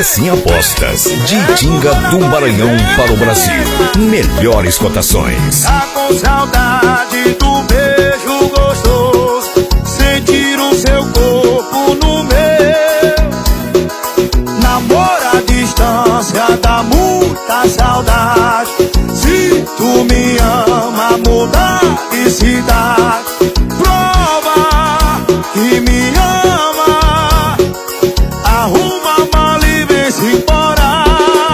Assim Apostas, de Itinga do Maranhão para o Brasil. Melhores cotações. Tá com saudade do beijo gostoso, sentir o seu corpo no meu. Namoro à distância dá muita saudade. Se tu me ama, mudar de cidade. Prova que me ama, arruma a mala e vem-se embora.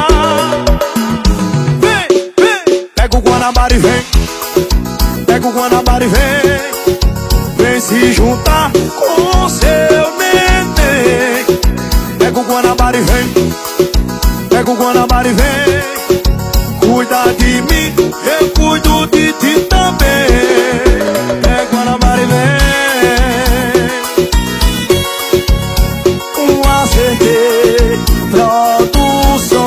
Vem, vem, pega o Guanabara e vem. Pega o Guanabara e vem. Vem se juntar com seu neném. Pega o Guanabara e vem. Pega o Guanabara e vem. Cuida de mim, eu cuido de ti também. Pega o Guanabara e vem. Acertei Produções.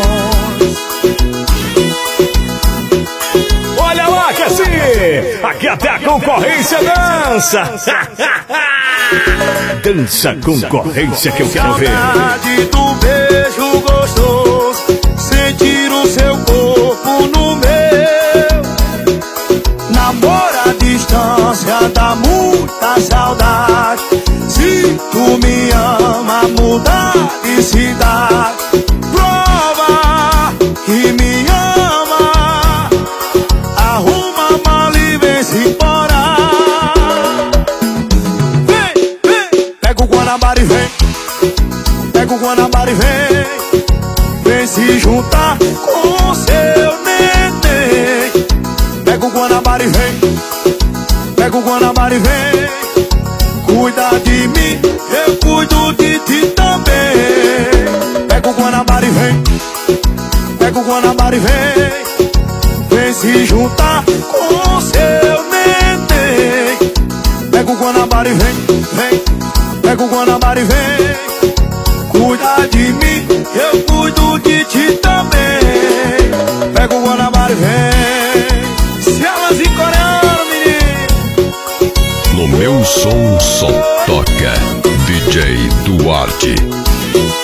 Olha lá que assim, aqui até a concorrência dança. Dança concorrência que eu quero ver. Saudade do beijo gostoso, sentir o seu corpo no meu. Namoro à distância dá muita saudade. Se tu me ama, mudar de cidade. Prova que me ama, arruma a mala e vem-se embora. Vem, vem, pega o Guanabara e vem. Pega o Guanabara e vem. Vem se juntar com seu neném. Pega o Guanabara e vem. Pega o Guanabara e vem. Cuida de mim, eu cuido de ti também. Pega o Guanabara e vem. Pega o Guanabara e vem. Vem se juntar com seu neném. Pega o Guanabara e vem, vem. Pega o Guanabara e vem. Cuida de mim, eu cuido de ti também. Pega o Guanabara e vem. Se elas em coreano, menino. No meu som só toca DJ Duarte.